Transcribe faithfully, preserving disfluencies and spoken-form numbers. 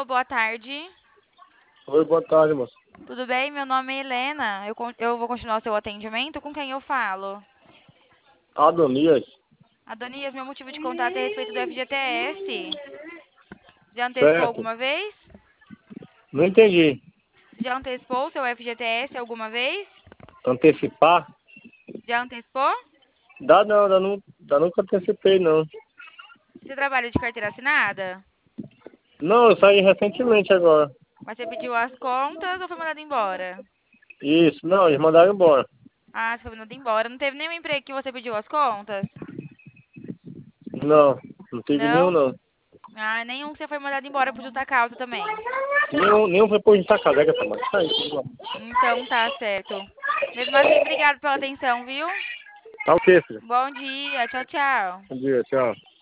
boa tarde. Oi, boa tarde, moça. Tudo bem? Meu nome é Helena. Eu, con- eu vou continuar o seu atendimento. Com quem eu falo? Adonias. Adonias, meu motivo de contato é a respeito do F G T S. Já antecipou Certo. alguma vez? Não entendi. Já antecipou o seu F G T S alguma vez? Antecipar? Já antecipou? Dá não, dá, não, dá nunca antecipei, não. Você trabalha de carteira assinada? Não, eu saí recentemente agora. Mas você pediu as contas ou foi mandado embora? Isso, não, eles mandaram embora. Ah, você foi mandado embora. Não teve nenhum emprego que você pediu as contas? Não, não tive nenhum, Não? não. Ah, nenhum que você foi mandado embora por justa causa também. Nenhum, nenhum foi por essa cadeira, tá, mano? Sai, vamos lá. Então tá certo. Mesmo assim, obrigado pela atenção, viu? Tá o quê, filho? Bom dia, tchau, tchau. Bom dia, tchau.